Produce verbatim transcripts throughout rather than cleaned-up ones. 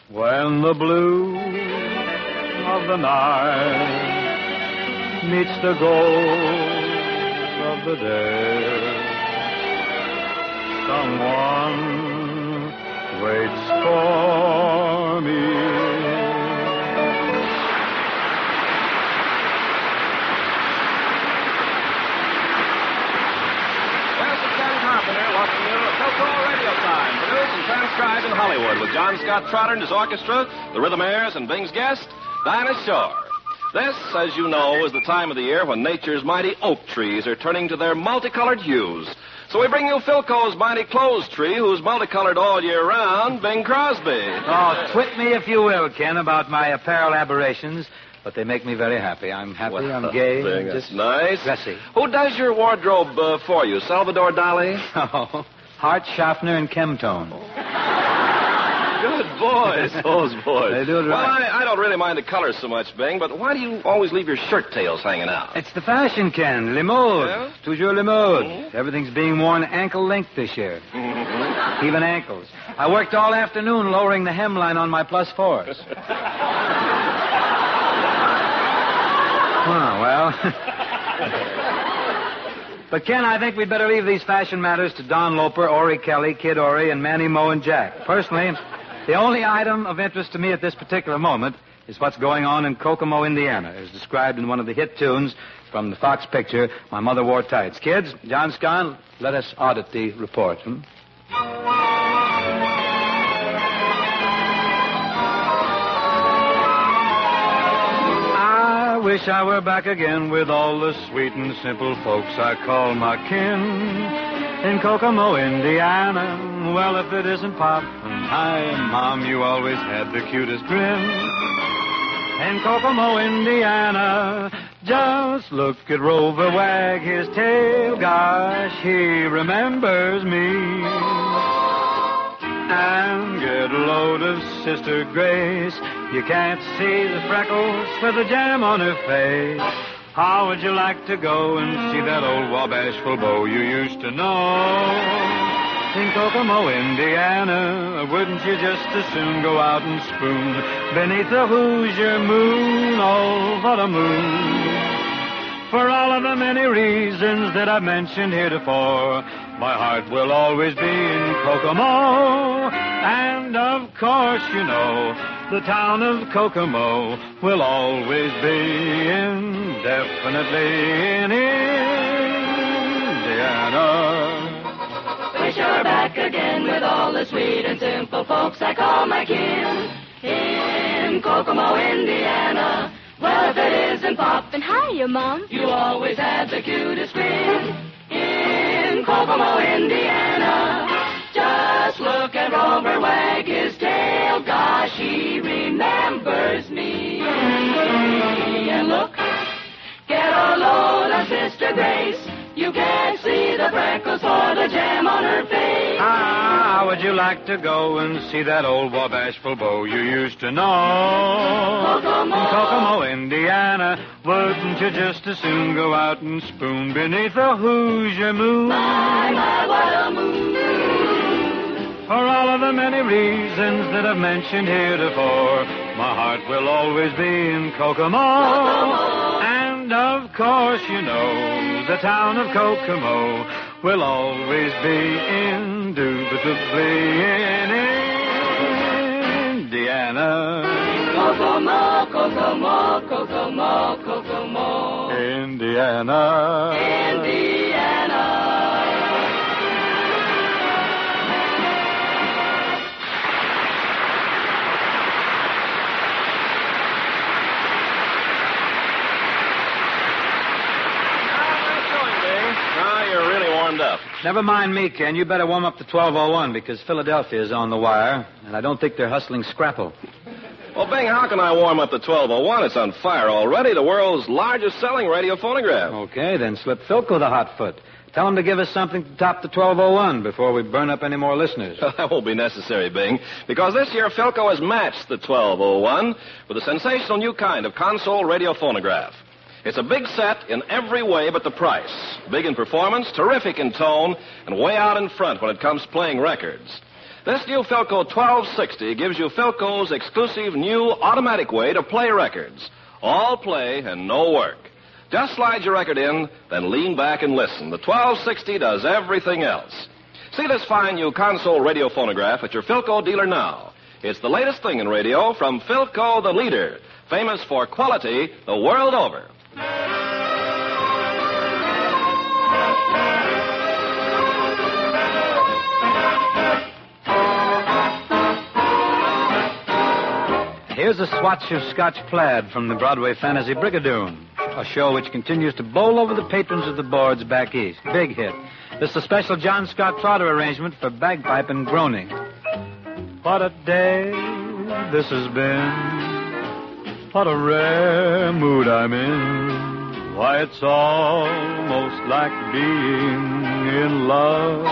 When the blue of the night meets the gold of the day, someone waits for me. Welcome you to Philco Radio Time, produced and transcribed in Hollywood with John Scott Trotter and his orchestra, the Rhythmaires, and Bing's guest, Dinah Shore. This, as you know, is the time of the year when nature's mighty oak trees are turning to their multicolored hues. So we bring you Philco's mighty clothes tree, who's multicolored all year round, Bing Crosby. Oh, twit me if you will, Ken, about my apparel aberrations. But they make me very happy. I'm happy, well, I'm gay, Bing, just nice. dressy. Who does your wardrobe uh, for you, Salvador Dali? Oh, Hart, Schaffner, and Chemtone. Good boys, those boys. They do it right. Well, I, I don't really mind the colors so much, Bing, but why do you always leave your shirt tails hanging out? It's the fashion, Ken. Le mode. Yeah? Toujours le mode. Mm-hmm. Everything's being worn ankle length this year. Mm-hmm. Even ankles. I worked all afternoon lowering the hemline on my plus fours. Oh, well. But, Ken, I think we'd better leave these fashion matters to Don Loper, Ori Kelly, Kid Ori, and Manny Moe and Jack. Personally, the only item of interest to me at this particular moment is what's going on in Kokomo, Indiana, as described in one of the hit tunes from the Fox picture, My Mother Wore Tights. Kids, John Scott, let us audit the report. Hmm? I wish I were back again with all the sweet and simple folks I call my kin. In Kokomo, Indiana, well, if it isn't Pop, hi, Mom, you always had the cutest grin. In Kokomo, Indiana, just look at Rover wag his tail. Gosh, he remembers me. And get a load of Sister Grace. You can't see the freckles for the jam on her face. How would you like to go and see that old Wabashful beau you used to know? In Kokomo, Indiana, wouldn't you just as soon go out and spoon beneath the Hoosier moon? Oh, what a moon. For all of the many reasons that I've mentioned heretofore, my heart will always be in Kokomo. And, of course, you know, the town of Kokomo will always be indefinitely in Indiana. Wish I were back again with all the sweet and simple folks I call my kin. In Kokomo, Indiana. Well, if it isn't Pop, And hiya, Mom. you always had the cutest grin. In Kokomo, Indiana. Just look at Rover wag his tail. Gosh, he remembers me. And look, get a load of Sister Grace. You can't see the freckles or the jam on her face. Ah, how would you like to go and see that old Wabashful beau you used to know? Kokomo. In Kokomo, Indiana, wouldn't you just as soon go out and spoon beneath the Hoosier moon? My, my, what a moon. For all of the many reasons that I've mentioned heretofore, my heart will always be in Kokomo. Kokomo. And, of course, you know, the town of Kokomo will always be indubitably in Indiana. Kokomo, Kokomo, Kokomo, Kokomo. Indiana. Indiana. Now you're really warmed up. Never mind me, Ken. You better warm up to twelve oh one because Philadelphia is on the wire, and I don't think they're hustling Scrapple. Well, Bing, how can I warm up the twelve oh one? It's on fire already, the world's largest selling radio phonograph. Okay, then slip Philco the hot foot. Tell him to give us something to top the twelve oh one before we burn up any more listeners. That won't be necessary, Bing, because this year Philco has matched the twelve oh one with a sensational new kind of console radio phonograph. It's a big set in every way but the price. Big in performance, terrific in tone, and way out in front when it comes to playing records. This new Philco twelve sixty gives you Philco's exclusive new automatic way to play records. All play and no work. Just slide your record in, then lean back and listen. The twelve sixty does everything else. See this fine new console radio phonograph at your Philco dealer now. It's the latest thing in radio from Philco, the leader, famous for quality the world over. Here's a swatch of Scotch plaid from the Broadway fantasy Brigadoon, a show which continues to bowl over the patrons of the boards back east. Big hit. This is a special John Scott Trotter arrangement for bagpipe and groaning. What a day this has been. What a rare mood I'm in. Why, it's almost like being in love.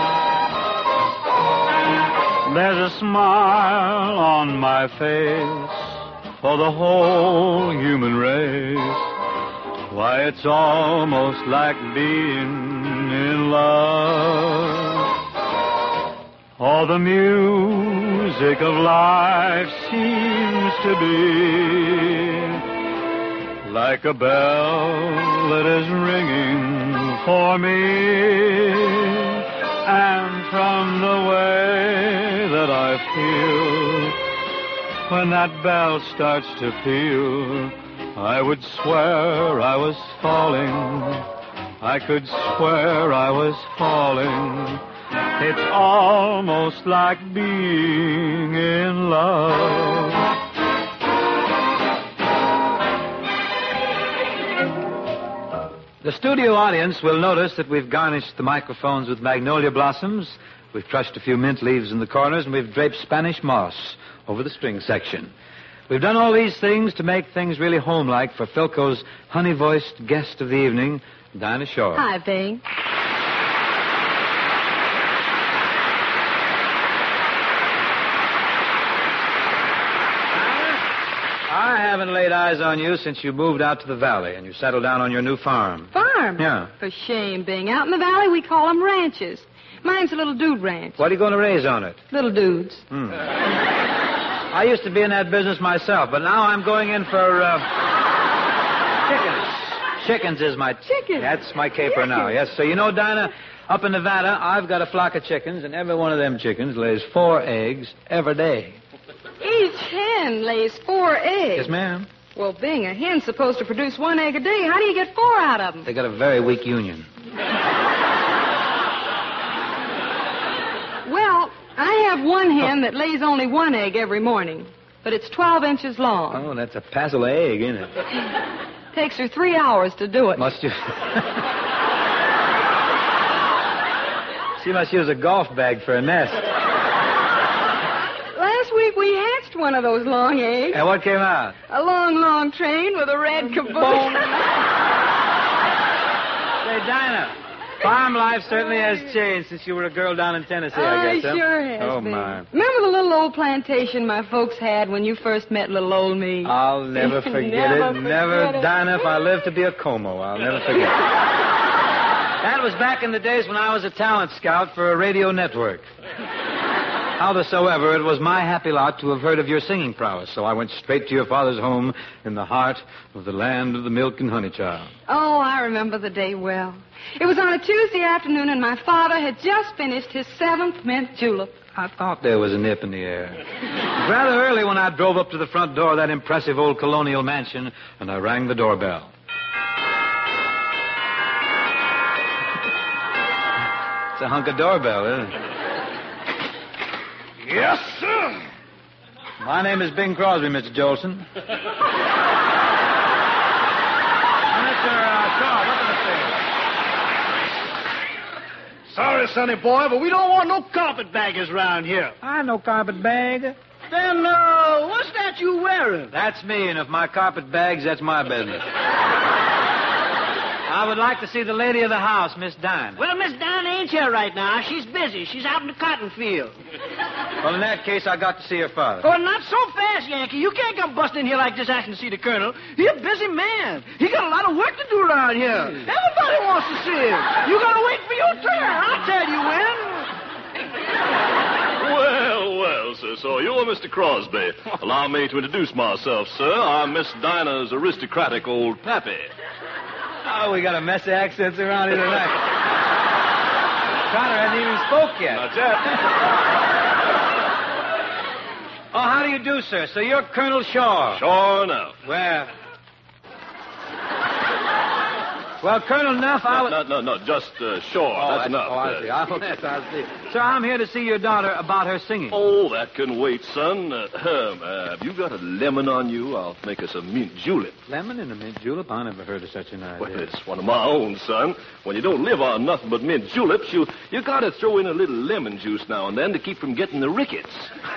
There's a smile on my face for the whole human race. Why, it's almost like being in love. All the music of life seems to be like a bell that is ringing for me. And from the way that I feel when that bell starts to peal, I would swear I was falling. I could swear I was falling. It's almost like being in love. The studio audience will notice that we've garnished the microphones with magnolia blossoms, we've crushed a few mint leaves in the corners, and we've draped Spanish moss over the string section. We've done all these things to make things really homelike for Philco's honey-voiced guest of the evening, Dinah Shore. Hi, Bing. I haven't laid eyes on you since you moved out to the valley and you settled down on your new farm. Farm? Yeah. For shame, Bing. Out in the valley, we call them ranches. Mine's a little dude ranch. What are you going to raise on it? Little dudes. Hmm. I used to be in that business myself, but now I'm going in for, uh, chickens. Chickens is my... Chickens? That's my caper now, yes. So, you know, Dinah, up in Nevada, I've got a flock of chickens, and every one of them chickens lays four eggs every day. Each hen lays four eggs. Yes, ma'am. Well, Bing, a hen's supposed to produce one egg a day. How do you get four out of them? They got a very weak union. Well, I have one hen that lays only one egg every morning, but it's twelve inches long. Oh, that's a passel egg, isn't it? Takes her three hours to do it. Must you... She must use a golf bag for a nest. Last week we hatched one of those long eggs. And what came out? A long, long train with a red caboose. Say, Dinah, farm life certainly has changed since you were a girl down in Tennessee, I guess. I huh? sure has, Oh, been. my. Remember the little old plantation my folks had when you first met little old me? I'll never forget Never it. forget never, it. Dinah, if I live to be a Como, I'll never forget it. That was back in the days when I was a talent scout for a radio network. Howsoever, it was my happy lot to have heard of your singing prowess, so I went straight to your father's home in the heart of the land of the milk and honey child. Oh, I remember the day well. It was on a Tuesday afternoon, and my father had just finished his seventh mint julep. I thought there was a nip in the air. It was rather early when I drove up to the front door of that impressive old colonial mansion, and I rang the doorbell. It's a hunk of doorbell, isn't it? Yes, sir. My name is Bing Crosby, Mister Jolson. Mister Uh, Shaw, what can I say? Sorry, sonny boy, but we don't want no carpetbaggers around here. I know carpetbag. Then, uh, what's that you wearing? That's me, and if my carpet bags, that's my business. I would like to see the lady of the house, Miss Dinah. Well, Miss Dinah ain't here right now. She's busy. She's out in the cotton field. Well, in that case, I got to see her father. Oh, not so fast, Yankee. You can't come busting in here like this asking to see the colonel. He's a busy man. He got a lot of work to do around here. Everybody wants to see him. You gotta wait for your turn. I'll tell you when. Well, Well, sir, so you're Mister Crosby. Allow me to introduce myself, sir. I'm Miss Dinah's aristocratic old pappy. Oh, we got a mess of accents around here tonight. Trotter hasn't even spoke yet. Not yet. Oh, how do you do, sir? So you're Colonel Shaw. Sure enough. Well... Well, Colonel Nuff, I No, was... no, no, no, just uh, sure. Oh, That's enough. Oh, I see. Oh, yes, I see. Sir, I'm here to see your daughter about her singing. Oh, that can wait, son. Uh, uh, have you got a lemon on you? I'll make us a mint julep. Lemon and a mint julep? I never heard of such an idea. Well, it's one of my own, son. When you don't live on nothing but mint juleps, you you got to throw in a little lemon juice now and then to keep from getting the rickets.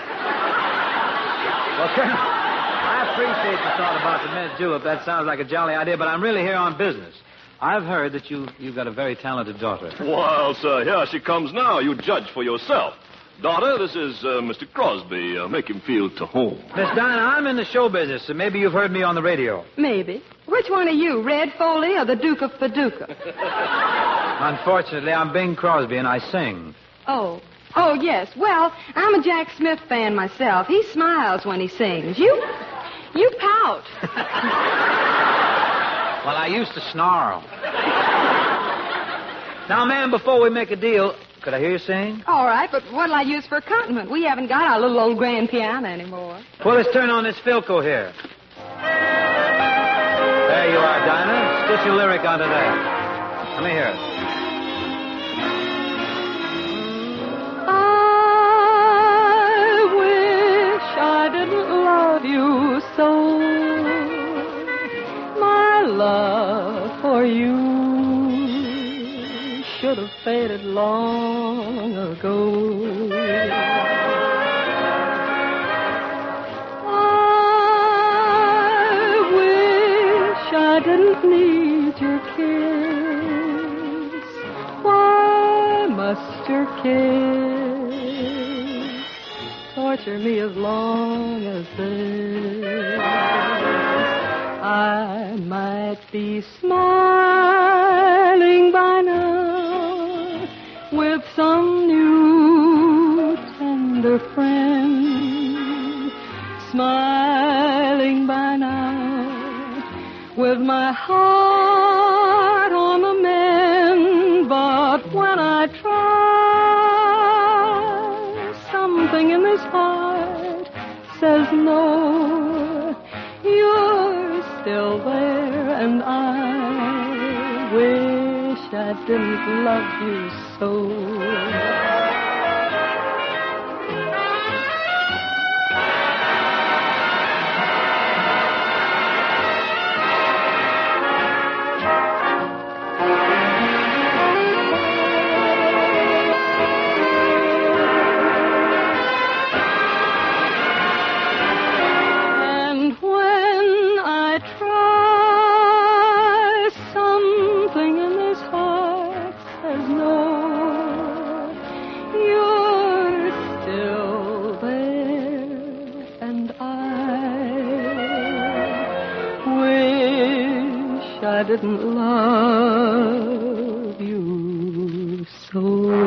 Well, Colonel, I appreciate the thought about the mint julep. That sounds like a jolly idea, but I'm really here on business. I've heard that you, you've got a very talented daughter. Well, sir, here she comes now. You judge for yourself. Daughter, this is uh, Mister Crosby. Uh, make him feel to home. Miss Dinah, I'm in the show business, so maybe you've heard me on the radio. Maybe. Which one are you, Red Foley or the Duke of Paducah? Unfortunately, I'm Bing Crosby, and I sing. Oh. Oh, yes. Well, I'm a Jack Smith fan myself. He smiles when he sings. You... you pout. Well, I used to snarl. Now, ma'am, before we make a deal, could I hear you sing? All right, but what'll I use for accompaniment? We haven't got our little old grand piano anymore. Well, let's turn on this Philco here. There you are, Dinah. Stitch your lyric onto that. Let me hear it. I wish I didn't love you so. My love for you should have faded long ago. I wish I didn't need your kiss. Why must your kiss torture me as long as this? I might be smiling by now with some new tender friend, smiling by now with my heart on the mend. But when I try, something in this heart says no. You're still there, and I wish I didn't love you so. I didn't love you so.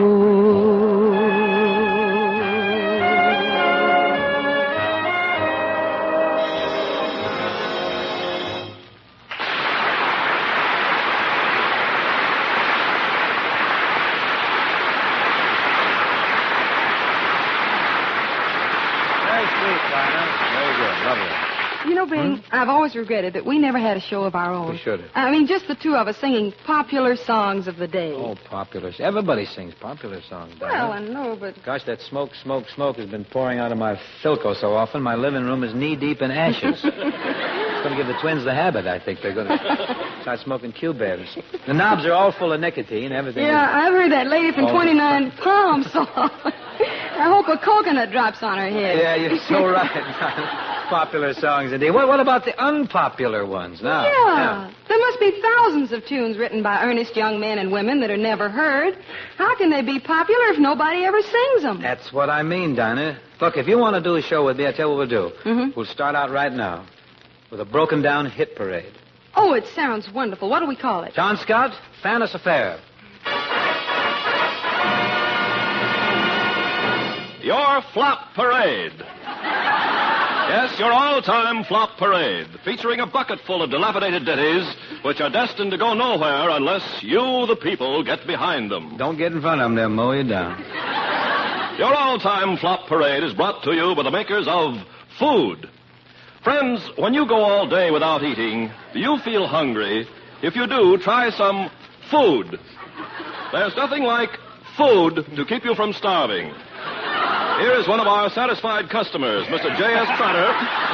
Very sweet, Dinah. Very good. Lovely. You know, Bing, hmm? I've always regretted that we never had a show of our own. We should have. I mean, just the two of us singing popular songs of the day. Oh, popular. Everybody sings popular songs, Dinah. Well, I know, but... Gosh, that smoke, smoke, smoke has been pouring out of my Philco so often, my living room is knee-deep in ashes. It's going to give the twins the habit, I think. They're going to start smoking Q-bibs. The knobs are all full of nicotine. Everything Yeah, is... I've heard that lady from Oh. twenty-nine Palms song. I hope a coconut drops on her head. Yeah, you're so right. Popular songs indeed. What, what about the unpopular ones now? Yeah. There must be thousands of tunes written by earnest young men and women that are never heard. How can they be popular if nobody ever sings them? That's what I mean, Dinah. Look, if you want to do a show with me, I'll tell you what we'll do. Mm-hmm. We'll start out right now with a broken-down hit parade. Oh, it sounds wonderful. What do we call it? John Scott, Fannis Affair. your Flop Parade. Yes, your all-time Flop Parade, featuring a bucket full of dilapidated ditties which are destined to go nowhere unless you, the people, get behind them. Don't get in front of them, they'll mow you down. Your all-time Flop Parade is brought to you by the makers of food. Friends, when you go all day without eating, do you feel hungry? If you do, try some food. There's nothing like food to keep you from starving. Here is one of our satisfied customers, Mister J S. Trotter.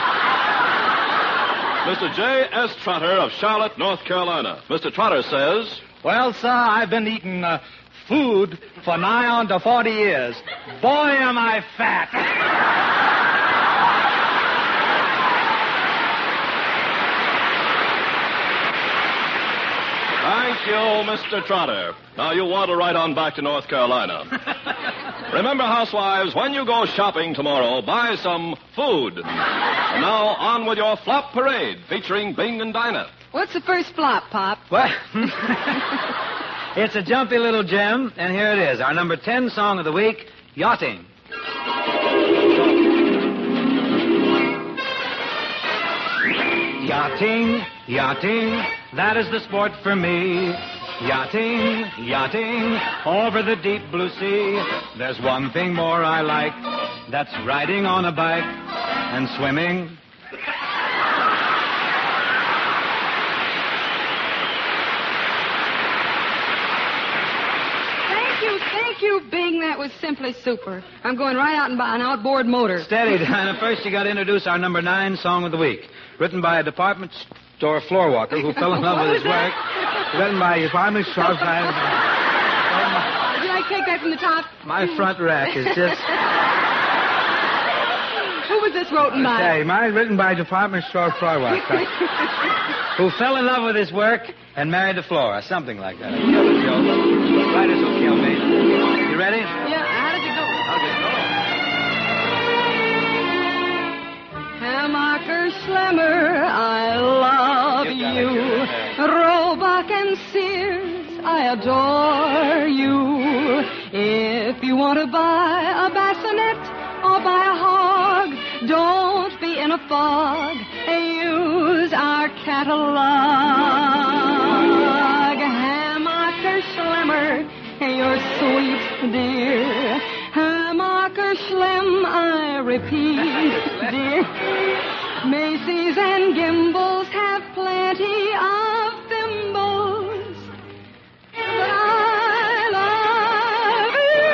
Mister J S. Trotter of Charlotte, North Carolina. Mister Trotter says, Well, sir, I've been eating uh, food for nigh on to forty years. Boy, am I fat. Thank you, Mister Trotter. Now you want to ride on back to North Carolina. Remember, housewives, when you go shopping tomorrow, buy some food. And now on with your Flop Parade, featuring Bing and Dinah. What's the first flop, Pop? Well, it's a jumpy little gem, and here it is, our number ten song of the week, Yachting. Yachting, yachting, that is the sport for me. Yachting, yachting, over the deep blue sea. There's one thing more I like, that's riding on a bike and swimming. Thank you, thank you, Bing. That was simply super. I'm going right out and buy an outboard motor. Steady, Dinah. First, you got to introduce our number nine song of the week. Written by a department store floor walker who fell in love with his work. Written by a department store... Would you like to take that from the top? My front rack is just... Who was this written by? Okay, mine written by a department store floor walker who fell in love with his work and married the Flora. Something like that. Writers will kill me. You ready? Yeah, how did it go? How'd it go? Hammacher Schlemmer, I love you. Roebuck and Sears, I adore you. If you want to buy a bassinet or buy a hog, don't be in a fog. Use our catalog. Hammacher Schlemmer, you're sweet, dear. Hammacher Schlem, I repeat, dear. Macy's and Gimbels have plenty of thimbles, but I love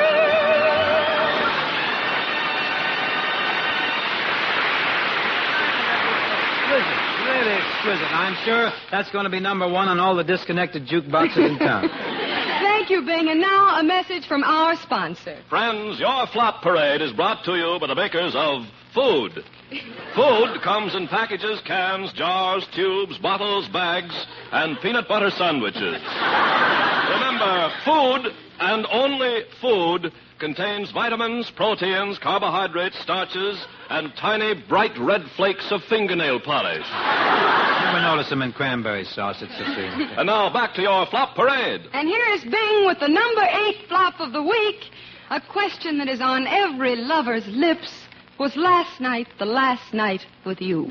Exquisite, really exquisite. I'm sure that's going to be number one on all the disconnected jukeboxes in town. Thank you, Bing. And now a message from our sponsor. Friends, your Flop Parade is brought to you by the makers of food. Food comes in packages, cans, jars, tubes, bottles, bags, and peanut butter sandwiches. Remember, food, and only food, contains vitamins, proteins, carbohydrates, starches, and tiny, bright red flakes of fingernail polish. Never notice them in cranberry sauce. It's a thing. And now back to your Flop Parade. And here is Bing with the number eight flop of the week. A question that is on every lover's lips. Was last night the last night with you?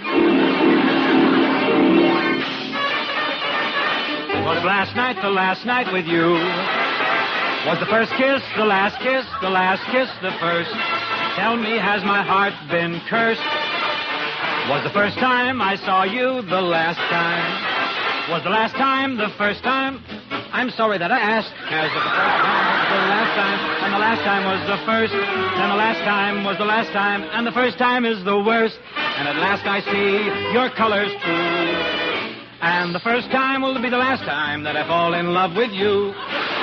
Was last night the last night with you? Was the first kiss the last kiss, the last kiss the first? Tell me, has my heart been cursed? Was the first time I saw you the last time? Was the last time the first time? I'm sorry that I asked. Has the first time was the last time, and the last time was the first, and the last time was the last time, and the first time is the worst. And at last I see your colors true. And the first time will be the last time that I fall in love with you.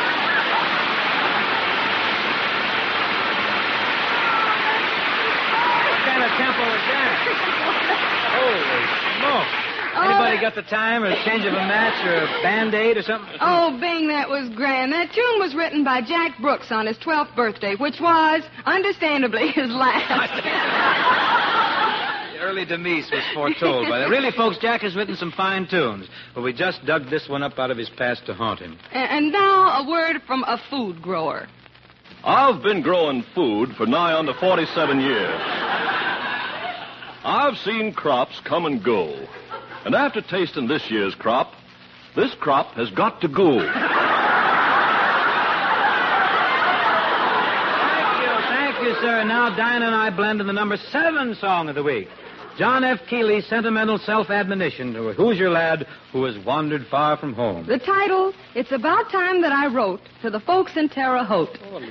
What kind of tempo is that? Holy smoke. Anybody got the time or a change of a match or a Band-Aid or something? Oh, Bing, that was grand. That tune was written by Jack Brooks on his twelfth birthday, which was, understandably, his last. The early demise was foretold by that. Really, folks, Jack has written some fine tunes, but we just dug this one up out of his past to haunt him. And, and now a word from a food grower. I've been growing food for nigh on to forty-seven years. I've seen crops come and go. And after tasting this year's crop, this crop has got to go. Thank you, thank you, sir. Now Dinah and I blend in the number seven song of the week. John F. Keeley's sentimental self-admonition to a Hoosier lad who has wandered far from home. The title, It's About Time That I Wrote to the Folks in Terre Haute. Oh, love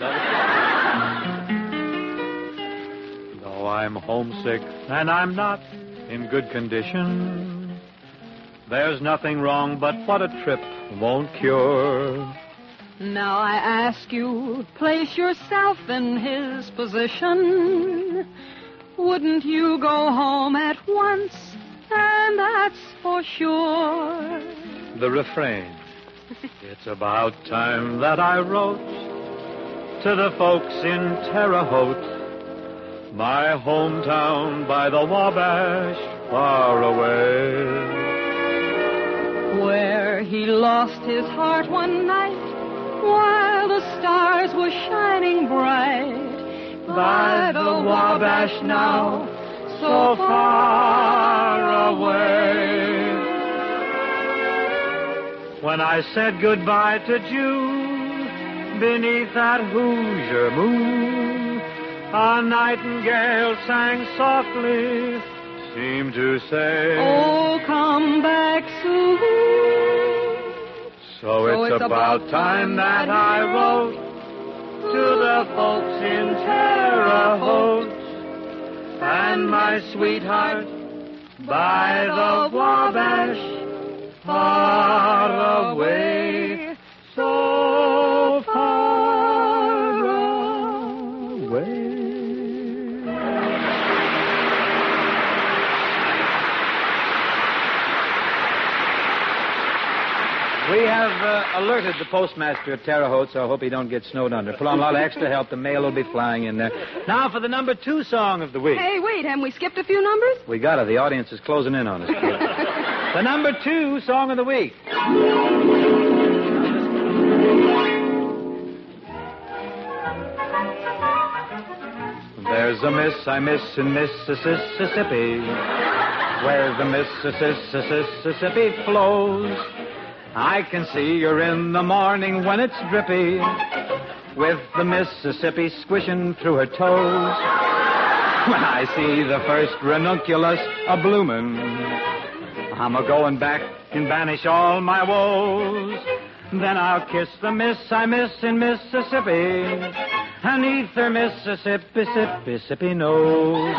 it. Though I'm homesick and I'm not in good condition, there's nothing wrong but what a trip won't cure. Now I ask you, place yourself in his position. Wouldn't you go home at once? And that's for sure. The refrain. It's about time that I wrote to the folks in Terre Haute, my hometown by the Wabash, far away. Where he lost his heart one night while the stars were shining bright. By the Wabash now, so far away. When I said goodbye to June, beneath that Hoosier moon, a nightingale sang softly, seemed to say, Oh, come back soon. So it's, so it's about, about time that I wrote to the folks in Terre Haute, and my sweetheart by the Wabash, far away, so far away. We have uh, alerted the postmaster at Terre Haute, so I hope he don't get snowed under. Pull on a lot of extra help. The mail will be flying in there. Now for the number two song of the week. Hey, wait, haven't we skipped a few numbers? We got it. The audience is closing in on us, kid. The number two song of the week. There's a miss I miss in Mississippi, where the Mississippi flows. I can see her in the morning when it's drippy, with the Mississippi squishing through her toes. When I see the first ranunculus a-bloomin', I'm a-going back and banish all my woes. Then I'll kiss the miss I miss in Mississippi, and her Mississippi, sippy, sippy nose.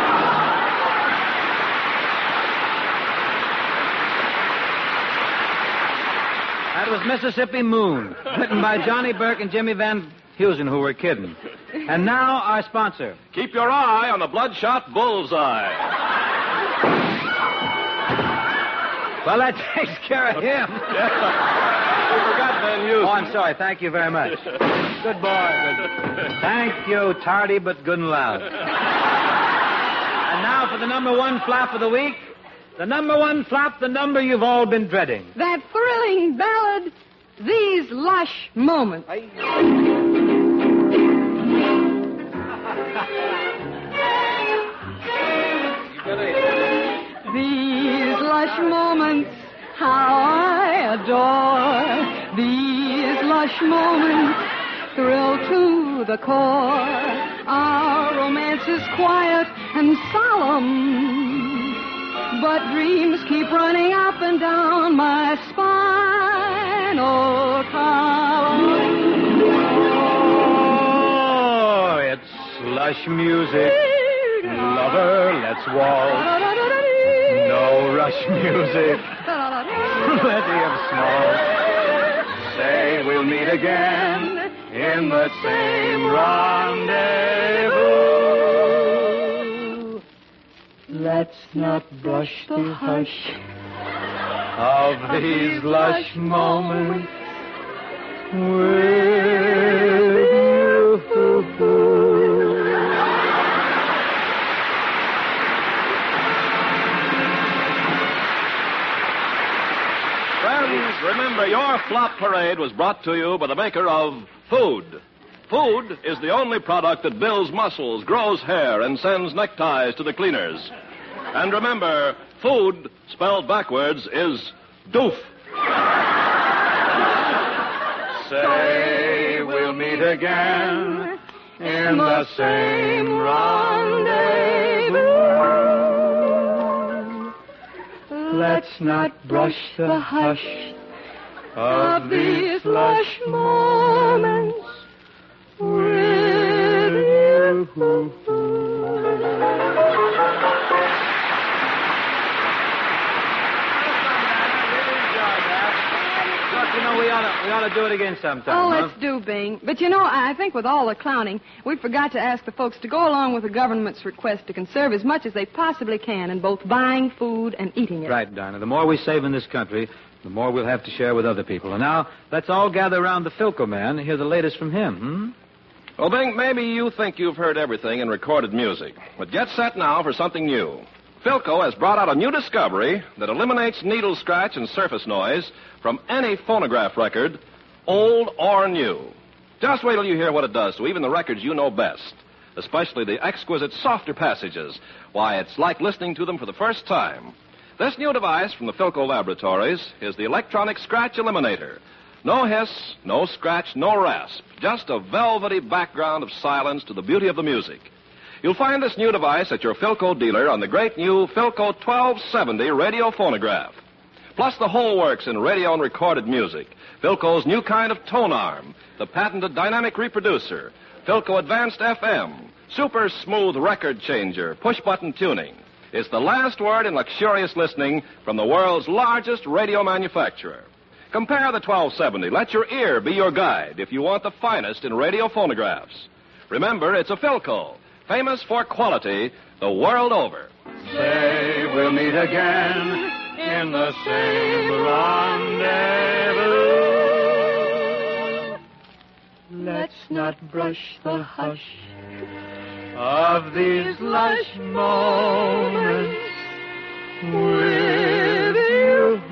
That was Mississippi Moon, written by Johnny Burke and Jimmy Van Heusen, who were kidding. And now, our sponsor. Keep your eye on the bloodshot bullseye. Well, that takes care of him. Yeah. We forgot Van Heusen. Oh, I'm sorry. Thank you very much. Good boy. Good. Thank you, tardy but good and loud. And now for the number one flap of the week. The number one flap, the number you've all been dreading. That thrilling ballad, These Lush Moments. These lush moments, how I adore. These lush moments thrill to the core. Our romance is quiet and solemn, but dreams keep running up and down my spinal column. Oh, it's slush music. Lover, let's waltz. No rush music. Plenty of smoke. Say we'll meet again in the same rendezvous. Let's not brush the hush of these lush moments with you. Friends, remember your flop parade was brought to you by the maker of food. Food is the only product that builds muscles, grows hair, and sends neckties to the cleaners. And remember, food, spelled backwards, is doof. Say we'll meet again in the same rendezvous. Let's not brush the hush of these lush moments with you. You know, we ought to, we ought to do it again sometime. Oh, huh? let's do, Bing. But you know, I think with all the clowning, we forgot to ask the folks to go along with the government's request to conserve as much as they possibly can in both buying food and eating it. Right, Dinah. The more we save in this country, the more we'll have to share with other people. And now, let's all gather around the Philco man and hear the latest from him, hmm? Well, Bing, maybe you think you've heard everything in recorded music. But get set now for something new. Philco has brought out a new discovery that eliminates needle scratch and surface noise from any phonograph record, old or new. Just wait till you hear what it does to even the records you know best, especially the exquisite softer passages. Why, it's like listening to them for the first time. This new device from the Philco Laboratories is the electronic scratch eliminator. No hiss, no scratch, no rasp. Just a velvety background of silence to the beauty of the music. You'll find this new device at your Philco dealer on the great new Philco twelve seventy radio phonograph. Plus the whole works in radio and recorded music. Philco's new kind of tone arm, the patented dynamic reproducer, Philco Advanced F M, super smooth record changer, push-button tuning. It's the last word in luxurious listening from the world's largest radio manufacturer. Compare the twelve seventy. Let your ear be your guide if you want the finest in radio phonographs. Remember, it's a Philco, famous for quality the world over. Say we'll meet again in the same rendezvous. Let's not brush the hush of these lush moments with you.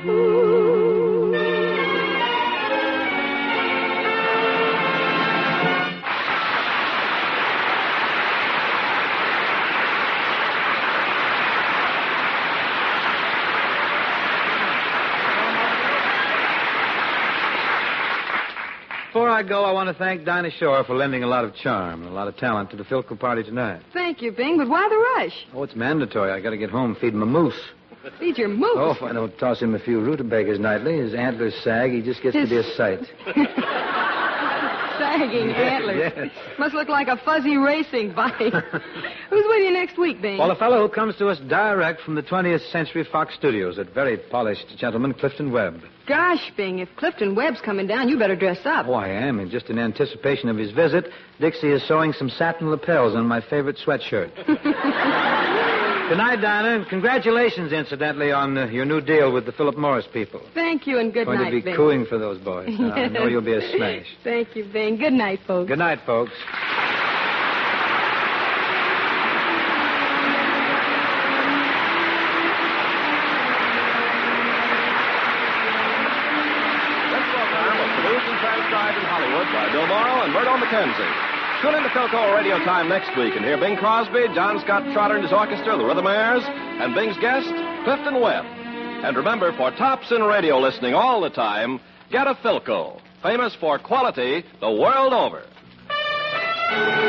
Before I go, I want to thank Dinah Shore for lending a lot of charm and a lot of talent to the Philco party tonight. Thank you, Bing, but why the rush? Oh, it's mandatory. I got to get home and feed my moose. Feed your moose. Oh, if I don't toss him a few rutabagas nightly, his antlers sag. He just gets His- to be a sight. Sagging antlers. yes. Must look like a fuzzy racing bike. Who's with you next week, Bing? Well, a fellow who comes to us direct from the twentieth Century Fox Studios, at very polished gentleman Clifton Webb. Gosh, Bing, if Clifton Webb's coming down, you better dress up. Oh, I am, and just in anticipation of his visit, Dixie is sewing some satin lapels on my favorite sweatshirt. Good night, Dinah, and congratulations, incidentally, on uh, your new deal with the Philip Morris people. Thank you, and good Going night, to be Bing. cooing for those boys. Uh, I know you'll be a smash. Thank you, Bing. Good night, folks. Good night, folks. This program was produced and transcribed in Hollywood by Bill Morrow and Murdo McKenzie. Tune in to Philco Radio Time next week and hear Bing Crosby, John Scott Trotter and his orchestra, the Rhythmaires, and Bing's guest, Clifton Webb. And remember, for tops in radio listening all the time, get a Philco, famous for quality the world over.